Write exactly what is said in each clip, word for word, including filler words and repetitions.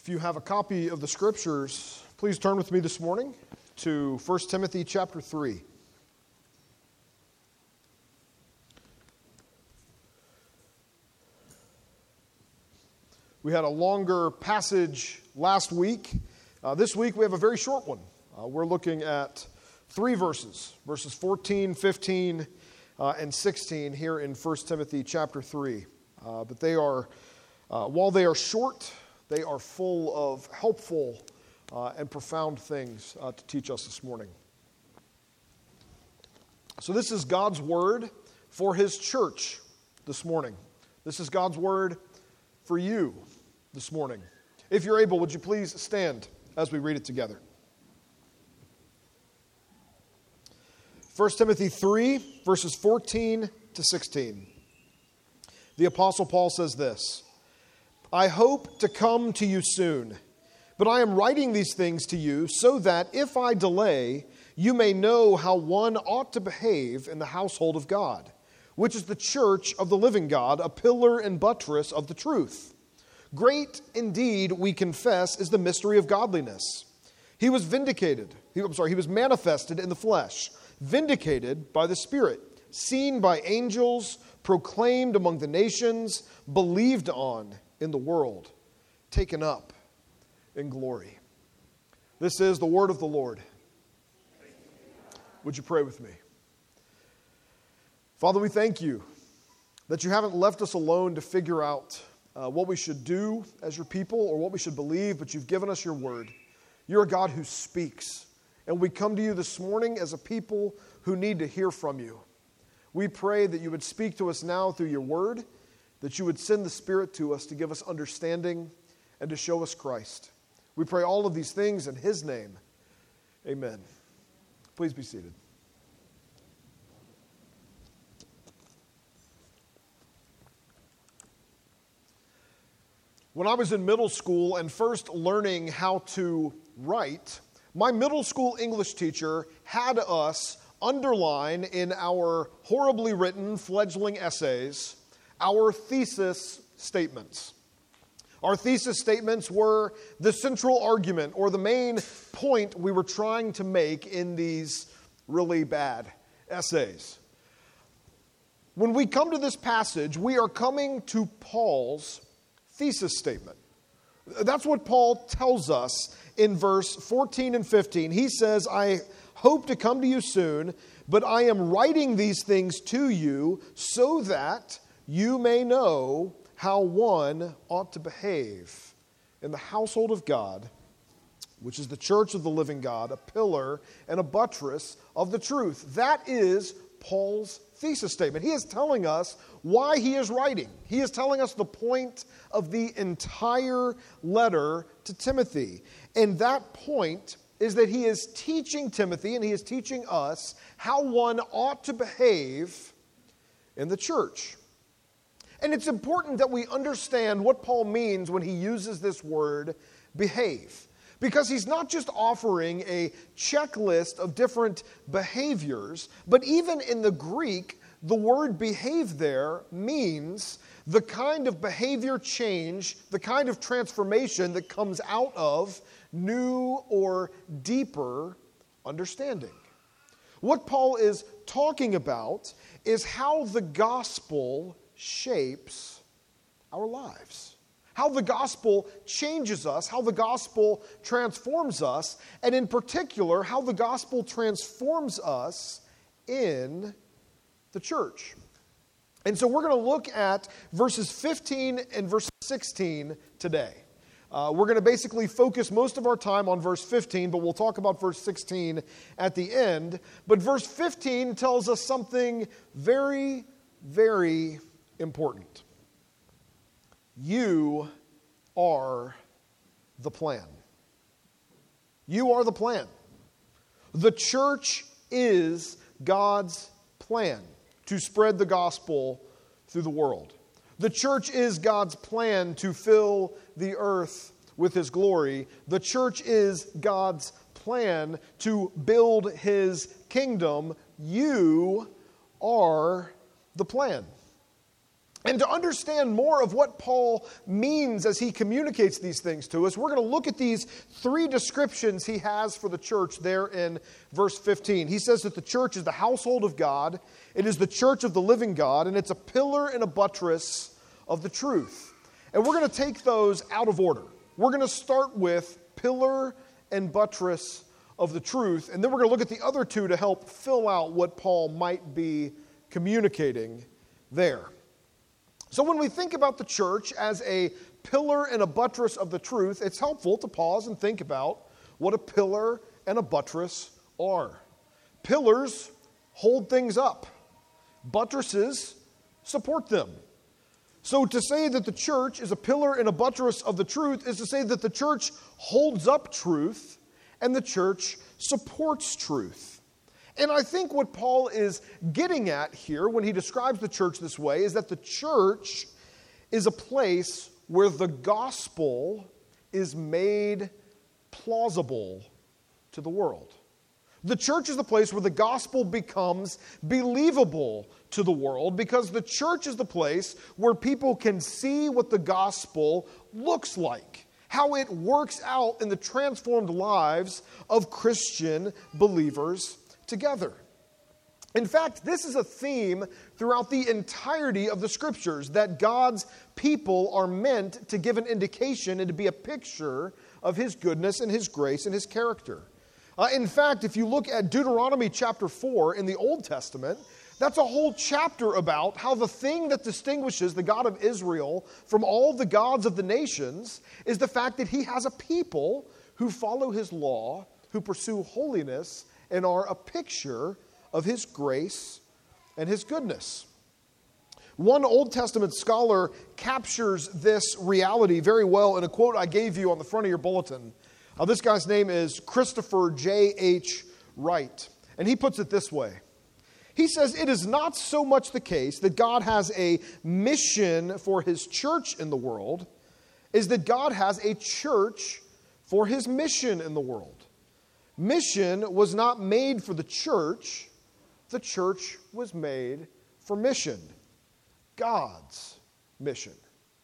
If you have a copy of the Scriptures, please turn with me this morning to First Timothy chapter three. We had a longer passage last week. Uh, this week we have a very short one. Uh, we're looking at three verses, verses fourteen, fifteen, uh, and sixteen here in First Timothy chapter three. Uh, but they are, uh, while they are short, they are full of helpful uh, and profound things uh, to teach us this morning. So this is God's word for His church this morning. This is God's word for you this morning. If you're able, would you please stand as we read it together? First Timothy three, verses fourteen to sixteen. The Apostle Paul says this: I hope to come to you soon, but I am writing these things to you so that if I delay, you may know how one ought to behave in the household of God, which is the church of the living God, a pillar and buttress of the truth. Great indeed, we confess, is the mystery of godliness. He was vindicated, he, I'm sorry, he was manifested in the flesh, vindicated by the Spirit, seen by angels, proclaimed among the nations, believed on in the world, taken up in glory. This is the word of the Lord. Would you pray with me? Father, we thank you that you haven't left us alone to figure out uh, what we should do as your people or what we should believe, but you've given us your word. You're a God who speaks, and we come to you this morning as a people who need to hear from you. We pray that you would speak to us now through your word, that you would send the Spirit to us to give us understanding and to show us Christ. We pray all of these things in His name. Amen. Please be seated. When I was in middle school and first learning how to write, my middle school English teacher had us underline in our horribly written fledgling essays our thesis statements. Our thesis statements were the central argument or the main point we were trying to make in these really bad essays. When we come to this passage, we are coming to Paul's thesis statement. That's what Paul tells us in verse fourteen and fifteen. He says, I hope to come to you soon, but I am writing these things to you so that you may know how one ought to behave in the household of God, which is the church of the living God, a pillar and a buttress of the truth. That is Paul's thesis statement. He is telling us why he is writing. He is telling us the point of the entire letter to Timothy. And that point is that he is teaching Timothy and he is teaching us how one ought to behave in the church. And it's important that we understand what Paul means when he uses this word, behave. Because he's not just offering a checklist of different behaviors, but even in the Greek, the word behave there means the kind of behavior change, the kind of transformation that comes out of new or deeper understanding. What Paul is talking about is how the gospel shapes our lives. How the gospel changes us, how the gospel transforms us, and in particular, how the gospel transforms us in the church. And so we're going to look at verses fifteen and verse sixteen today. Uh, we're going to basically focus most of our time on verse fifteen, but we'll talk about verse sixteen at the end. But verse fifteen tells us something very, very important. You are the plan. You are the plan. The church is God's plan to spread the gospel through the world. The church is God's plan to fill the earth with His glory. The church is God's plan to build His kingdom. You are the plan. And to understand more of what Paul means as he communicates these things to us, we're going to look at these three descriptions he has for the church there in verse fifteen. He says that the church is the household of God, it is the church of the living God, and it's a pillar and a buttress of the truth. And we're going to take those out of order. We're going to start with pillar and buttress of the truth, and then we're going to look at the other two to help fill out what Paul might be communicating there. So when we think about the church as a pillar and a buttress of the truth, it's helpful to pause and think about what a pillar and a buttress are. Pillars hold things up. Buttresses support them. So to say that the church is a pillar and a buttress of the truth is to say that the church holds up truth and the church supports truth. And I think what Paul is getting at here when he describes the church this way is that the church is a place where the gospel is made plausible to the world. The church is the place where the gospel becomes believable to the world because the church is the place where people can see what the gospel looks like, how it works out in the transformed lives of Christian believers together. In fact, this is a theme throughout the entirety of the Scriptures, that God's people are meant to give an indication and to be a picture of His goodness and His grace and His character. Uh, in fact, if you look at Deuteronomy chapter four in the Old Testament, that's a whole chapter about how the thing that distinguishes the God of Israel from all the gods of the nations is the fact that He has a people who follow His law, who pursue holiness, and are a picture of His grace and His goodness. One Old Testament scholar captures this reality very well in a quote I gave you on the front of your bulletin. Uh, this guy's name is Christopher J H Wright, and he puts it this way. He says, "It is not so much the case that God has a mission for His church in the world, is that God has a church for His mission in the world. Mission was not made for the church. The church was made for mission. God's mission."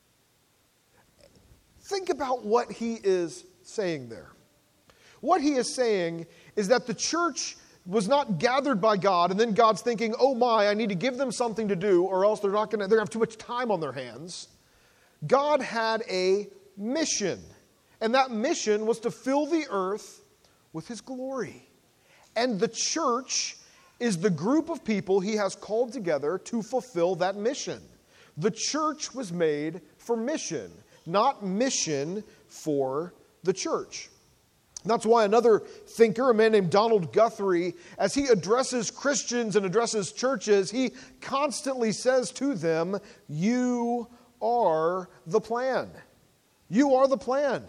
Think about what he is saying there. What he is saying is that the church was not gathered by God, and then God's thinking, oh my, I need to give them something to do, or else they're not going to, they're going to have too much time on their hands. God had a mission, and that mission was to fill the earth with His glory. And the church is the group of people He has called together to fulfill that mission. The church was made for mission, not mission for the church. That's why another thinker, a man named Donald Guthrie, as he addresses Christians and addresses churches, he constantly says to them, you are the plan. You are the plan.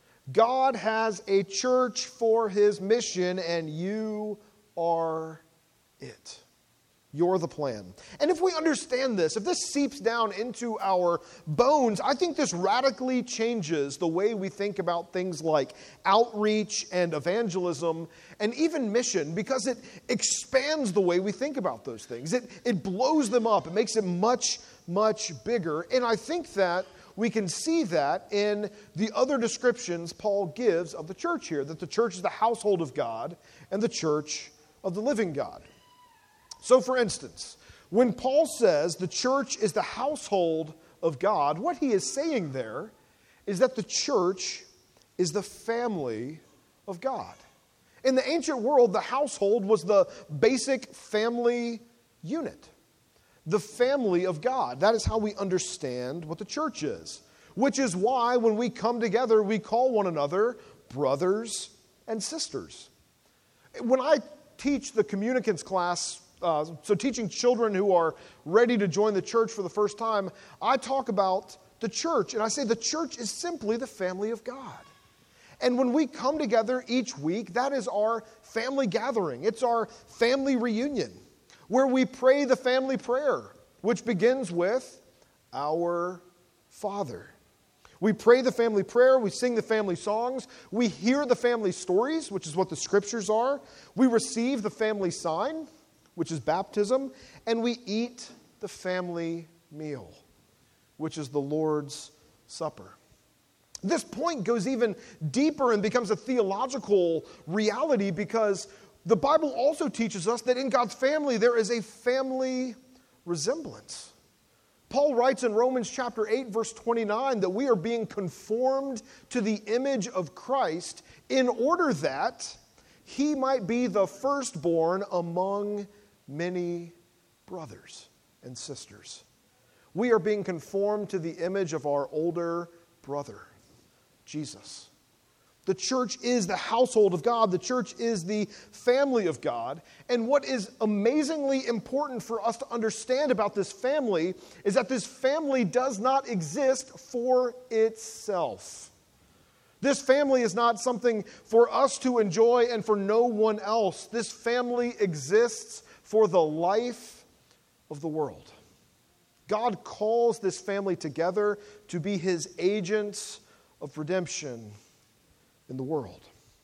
God has a church for His mission, and you are it. You're the plan. And if we understand this, if this seeps down into our bones, I think this radically changes the way we think about things like outreach and evangelism and even mission, because it expands the way we think about those things. It, it blows them up. It makes it much, much bigger. And I think that we can see that in the other descriptions Paul gives of the church here, that the church is the household of God and the church of the living God. So, for instance, when Paul says the church is the household of God, what he is saying there is that the church is the family of God. In the ancient world, the household was the basic family unit. The family of God. That is how we understand what the church is. Which is why when we come together, we call one another brothers and sisters. When I teach the communicants class, uh, so teaching children who are ready to join the church for the first time, I talk about the church. And I say the church is simply the family of God. And when we come together each week, that is our family gathering. It's our family reunion, where we pray the family prayer, which begins with our Father. We pray the family prayer, we sing the family songs, we hear the family stories, which is what the scriptures are. We receive the family sign, which is baptism, and we eat the family meal. which is the Lord's Supper. This point goes even deeper and becomes a theological reality because the Bible also teaches us that in God's family there is a family resemblance. Paul writes in Romans chapter eight, verse twenty-nine, that we are being conformed to the image of Christ in order that he might be the firstborn among many brothers and sisters. We are being conformed to the image of our older brother, Jesus. The church is the household of God. The church is the family of God. And what is amazingly important for us to understand about this family is that this family does not exist for itself. This family is not something for us to enjoy and for no one else. This family exists for the life of the world. God calls this family together to be his agents of redemption in the world.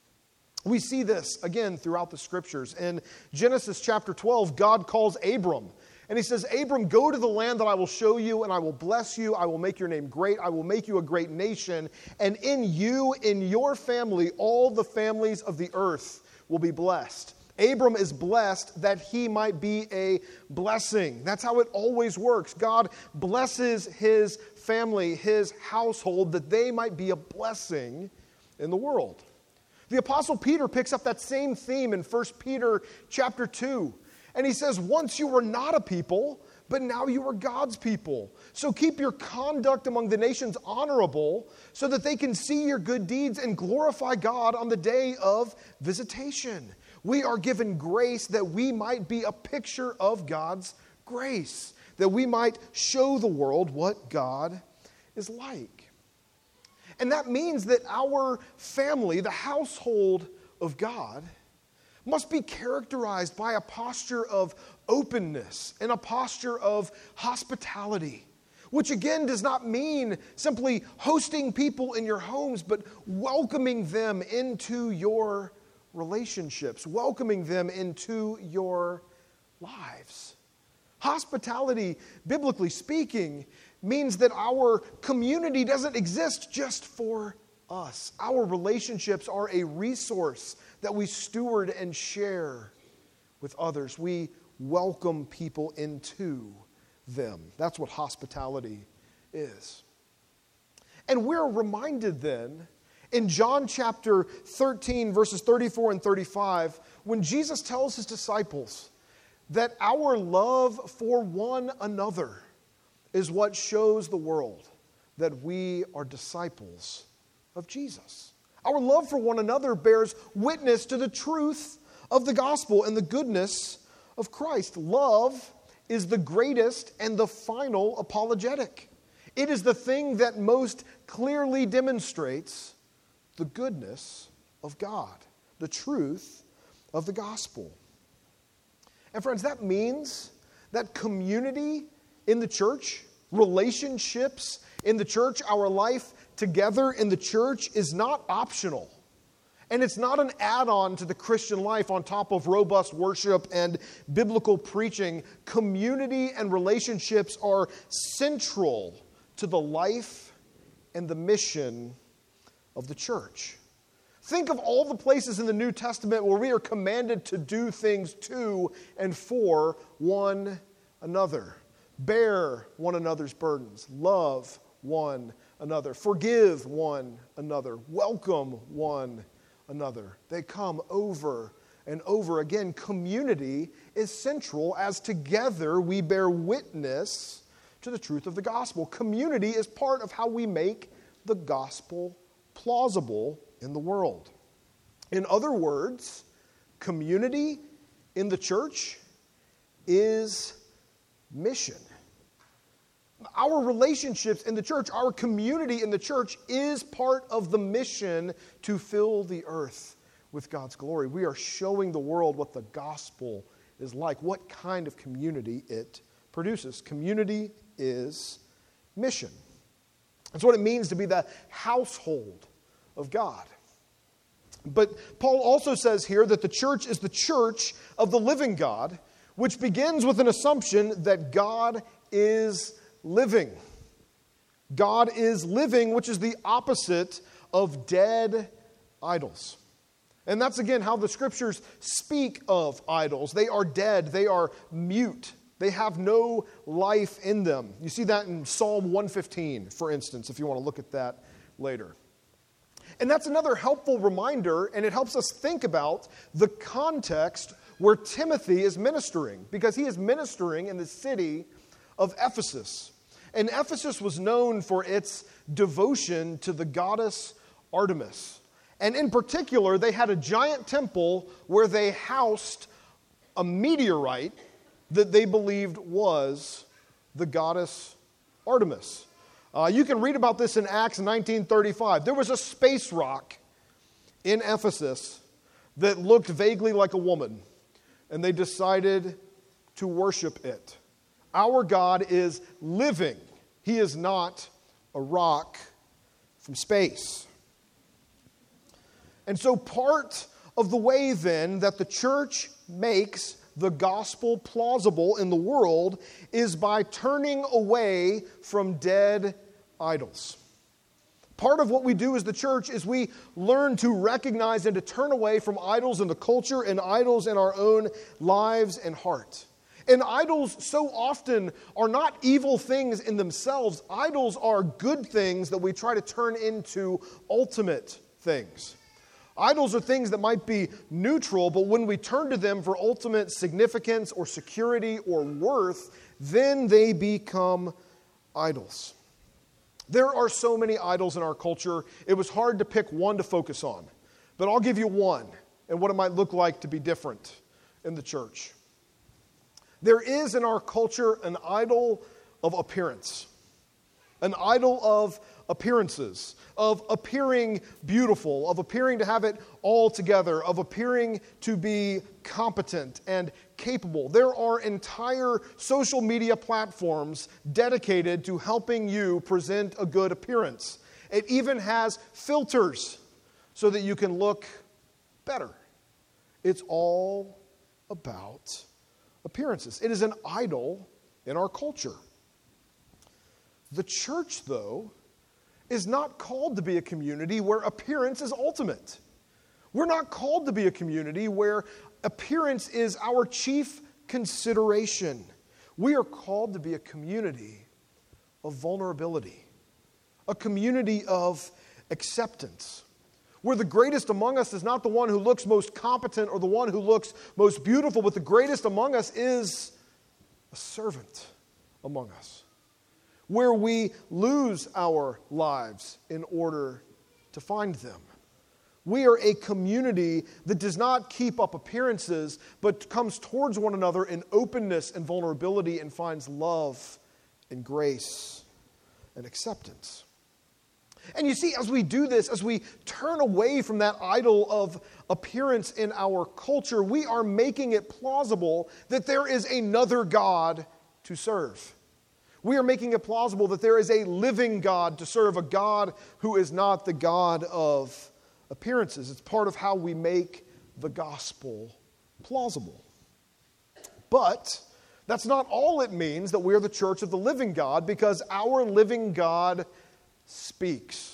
We see this again throughout the scriptures. In Genesis chapter twelve, God calls Abram. And he says, Abram, go to the land that I will show you, and I will bless you. I will make your name great. I will make you a great nation. And in you, in your family, all the families of the earth will be blessed. Abram is blessed that he might be a blessing. That's how it always works. God blesses his family, his household, that they might be a blessing in the world. The Apostle Peter picks up that same theme in First Peter chapter two. And he says, once you were not a people, but now you are God's people. So keep your conduct among the nations honorable, so that they can see your good deeds and glorify God on the day of visitation. We are given grace that we might be a picture of God's grace, that we might show the world what God is like. And that means that our family, the household of God, must be characterized by a posture of openness and a posture of hospitality, which again does not mean simply hosting people in your homes, but welcoming them into your relationships, welcoming them into your lives. Hospitality, biblically speaking, means that our community doesn't exist just for us. Our relationships are a resource that we steward and share with others. We welcome people into them. That's what hospitality is. And we're reminded then in John chapter thirteen, verses thirty-four and thirty-five, when Jesus tells his disciples that our love for one another is what shows the world that we are disciples of Jesus. Our love for one another bears witness to the truth of the gospel and the goodness of Christ. Love is the greatest and the final apologetic. It is the thing that most clearly demonstrates the goodness of God, the truth of the gospel. And friends, that means that community in the church, relationships in the church, our life together in the church is not optional. And it's not an add-on to the Christian life on top of robust worship and biblical preaching. Community and relationships are central to the life and the mission of the church. Think of all the places in the New Testament where we are commanded to do things to and for one another. Bear one another's burdens. Love one another. Forgive one another. Welcome one another. They come over and over again. Community is central as together we bear witness to the truth of the gospel. Community is part of how we make the gospel plausible in the world. In other words, community in the church is mission. Our relationships in the church, our community in the church is part of the mission to fill the earth with God's glory. We are showing the world what the gospel is like, what kind of community it produces. Community is mission. That's what it means to be the household of God. But Paul also says here that the church is the church of the living God, which begins with an assumption that God is living. God is living, which is the opposite of dead idols. And that's, again, how the Scriptures speak of idols. They are dead. They are mute. They have no life in them. You see that in Psalm one fifteen, for instance, if you want to look at that later. And that's another helpful reminder, and it helps us think about the context where Timothy is ministering, because he is ministering in the city of Ephesus. And Ephesus was known for its devotion to the goddess Artemis. And in particular, they had a giant temple where they housed a meteorite that they believed was the goddess Artemis. Uh, you can read about this in Acts nineteen thirty-five. There was a space rock in Ephesus that looked vaguely like a woman, and they decided to worship it. Our God is living. He is not a rock from space. And so part of the way then that the church makes the gospel plausible in the world is by turning away from dead idols. Part of what we do as the church is we learn to recognize and to turn away from idols in the culture and idols in our own lives and heart. And idols so often are not evil things in themselves. Idols are good things that we try to turn into ultimate things. Idols are things that might be neutral, but when we turn to them for ultimate significance or security or worth, then they become idols. There are so many idols in our culture, it was hard to pick one to focus on. But I'll give you one and what it might look like to be different in the church. There is in our culture an idol of appearance, an idol of appearances, of appearing beautiful, of appearing to have it all together, of appearing to be competent and capable. There are entire social media platforms dedicated to helping you present a good appearance. It even has filters so that you can look better. It's all about appearances. It is an idol in our culture. The church, though, is not called to be a community where appearance is ultimate. We're not called to be a community where appearance is our chief consideration. We are called to be a community of vulnerability, a community of acceptance, where the greatest among us is not the one who looks most competent or the one who looks most beautiful, but the greatest among us is a servant among us, where we lose our lives in order to find them. We are a community that does not keep up appearances, but comes towards one another in openness and vulnerability and finds love and grace and acceptance. And you see, as we do this, as we turn away from that idol of appearance in our culture, we are making it plausible that there is another God to serve. We are making it plausible that there is a living God to serve, a God who is not the God of appearances. It's part of how we make the gospel plausible. But that's not all it means that we're the church of the living God, because our living God speaks.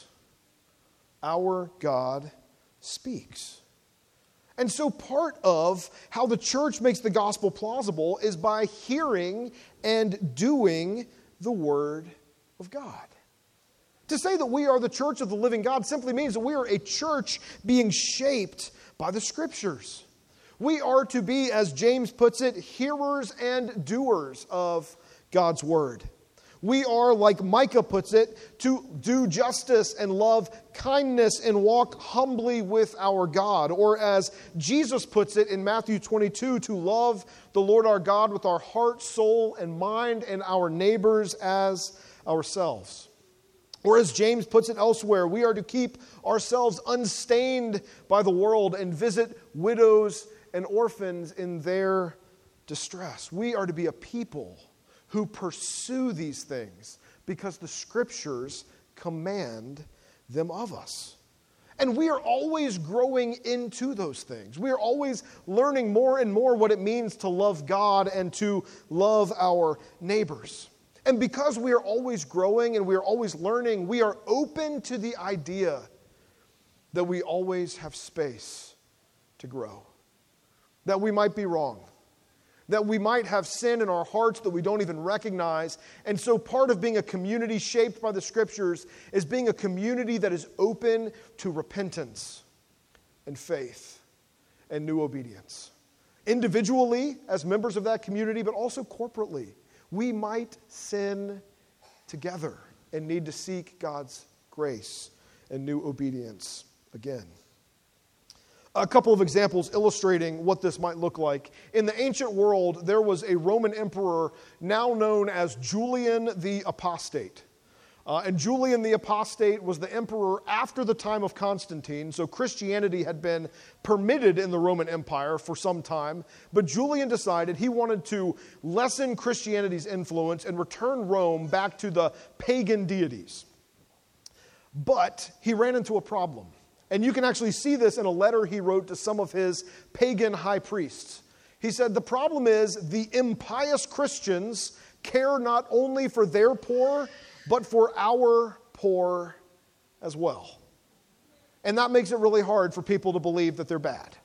Our God speaks. And so part of how the church makes the gospel plausible is by hearing and doing the Word of God. To say that we are the church of the living God simply means that we are a church being shaped by the Scriptures. We are to be, as James puts it, hearers and doers of God's Word. We are, like Micah puts it, to do justice and love kindness and walk humbly with our God. Or as Jesus puts it in Matthew twenty-two, to love the Lord our God with our heart, soul, and mind, and our neighbors as ourselves. Or as James puts it elsewhere, we are to keep ourselves unstained by the world and visit widows and orphans in their distress. We are to be a people who pursue these things because the Scriptures command them of us. And we are always growing into those things. We are always learning more and more what it means to love God and to love our neighbors. And because we are always growing and we are always learning, we are open to the idea that we always have space to grow. That we might be wrong. That we might have sin in our hearts that we don't even recognize. And so part of being a community shaped by the Scriptures is being a community that is open to repentance and faith and new obedience. Individually, as members of that community, but also corporately, we might sin together and need to seek God's grace and new obedience again. A couple of examples illustrating what this might look like. In the ancient world, there was a Roman emperor now known as Julian the Apostate. Uh, and Julian the Apostate was the emperor after the time of Constantine, so Christianity had been permitted in the Roman Empire for some time, but Julian decided he wanted to lessen Christianity's influence and return Rome back to the pagan deities. But he ran into a problem, and you can actually see this in a letter he wrote to some of his pagan high priests. He said, the problem is the impious Christians care not only for their poor, but for our poor as well. And that makes it really hard for people to believe that they're bad.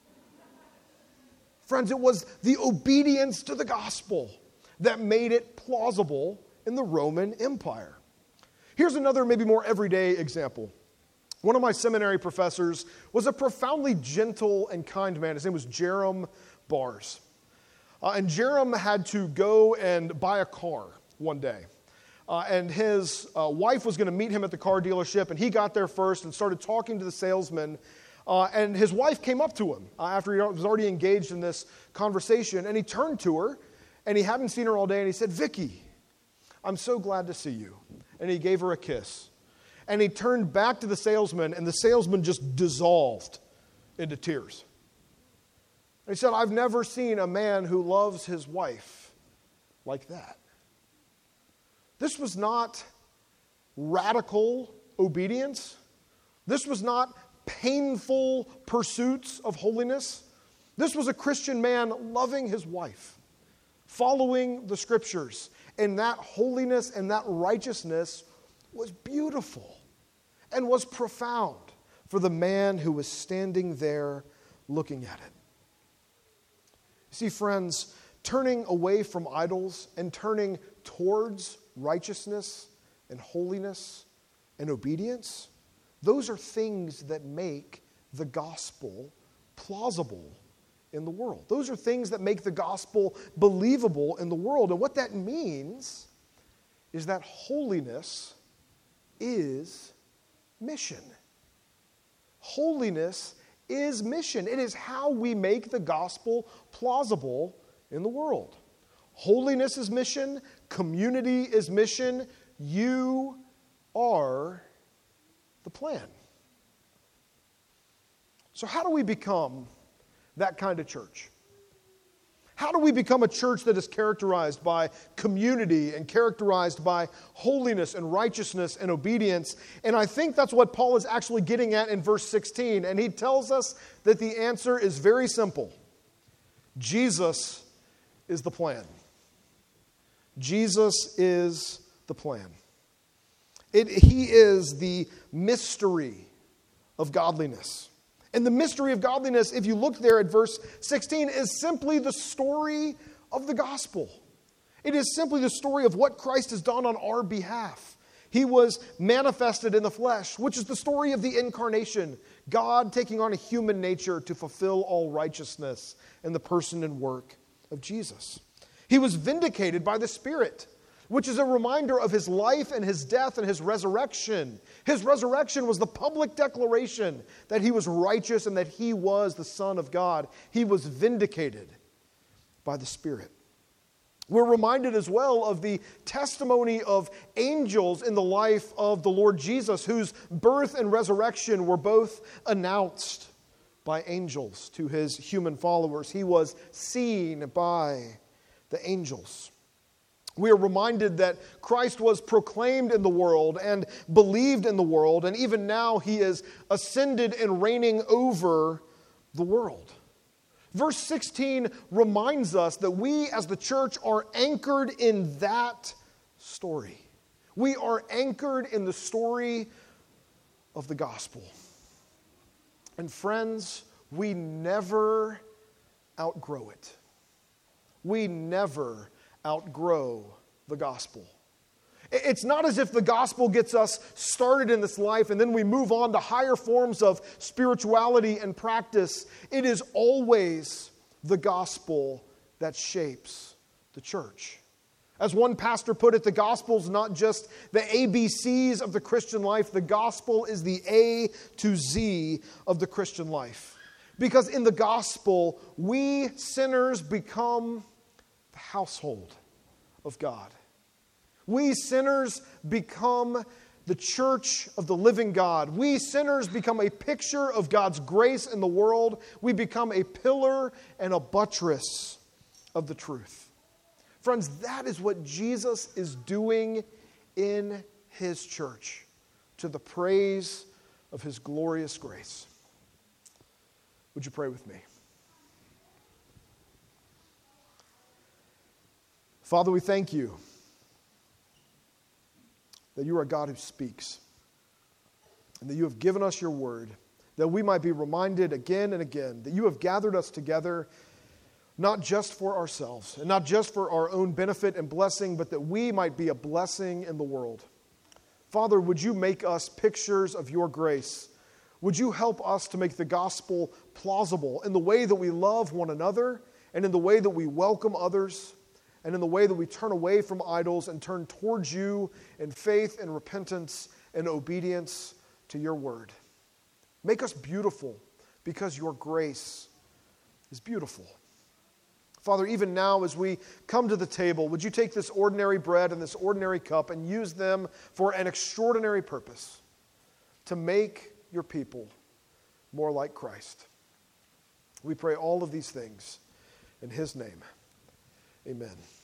Friends, it was the obedience to the gospel that made it plausible in the Roman Empire. Here's another maybe more everyday example. One of my seminary professors was a profoundly gentle and kind man. His name was Jerome Bars. Uh, and Jerome had to go and buy a car one day. Uh, and his uh, wife was going to meet him at the car dealership, and he got there first and started talking to the salesman. Uh, and his wife came up to him uh, after he was already engaged in this conversation, and he turned to her, and he hadn't seen her all day, and he said, "Vicky, I'm so glad to see you." And he gave her a kiss. And he turned back to the salesman, and the salesman just dissolved into tears. And he said, "I've never seen a man who loves his wife like that." This was not radical obedience. This was not painful pursuits of holiness. This was a Christian man loving his wife, following the Scriptures. And that holiness and that righteousness was beautiful and was profound for the man who was standing there looking at it. See, friends, turning away from idols and turning towards righteousness and holiness and obedience, those are things that make the gospel plausible in the world. Those are things that make the gospel believable in the world. And what that means is that holiness is mission. Holiness is mission. It is how we make the gospel plausible in the world. Holiness is mission. Community is mission. You are the plan. So how do we become that kind of church? How do we become a church that is characterized by community and characterized by holiness and righteousness and obedience? And I think that's what Paul is actually getting at in verse sixteen. And he tells us that the answer is very simple. Jesus is the plan. Jesus is the plan. It, he is the mystery of godliness. And the mystery of godliness, if you look there at verse sixteen, is simply the story of the gospel. It is simply the story of what Christ has done on our behalf. He was manifested in the flesh, which is the story of the incarnation. God taking on a human nature to fulfill all righteousness in the person and work of Jesus. He was vindicated by the Spirit, which is a reminder of his life and his death and his resurrection. His resurrection was the public declaration that he was righteous and that he was the Son of God. He was vindicated by the Spirit. We're reminded as well of the testimony of angels in the life of the Lord Jesus, whose birth and resurrection were both announced by angels to his human followers. He was seen by the angels. We are reminded that Christ was proclaimed in the world and believed in the world, and even now he is ascended and reigning over the world. Verse sixteen reminds us that we as the church are anchored in that story. We are anchored in the story of the gospel. And friends, we never outgrow it. We never outgrow the gospel. It's not as if the gospel gets us started in this life and then we move on to higher forms of spirituality and practice. It is always the gospel that shapes the church. As one pastor put it, the gospel is not just the A B Cs of the Christian life. The gospel is the A to Z of the Christian life. Because in the gospel, we sinners become the household of God. We sinners become the church of the living God. We sinners become a picture of God's grace in the world. We become a pillar and a buttress of the truth. Friends, that is what Jesus is doing in His church, to the praise of His glorious grace. Would you pray with me? Father, we thank you that you are a God who speaks, and that you have given us your word, that we might be reminded again and again that you have gathered us together not just for ourselves and not just for our own benefit and blessing, but that we might be a blessing in the world. Father, would you make us pictures of your grace? Would you help us to make the gospel plausible in the way that we love one another and in the way that we welcome others and in the way that we turn away from idols and turn towards you in faith and repentance and obedience to your word. Make us beautiful because your grace is beautiful. Father, even now as we come to the table, would you take this ordinary bread and this ordinary cup and use them for an extraordinary purpose, to make your people more like Christ. We pray all of these things in His name. Amen.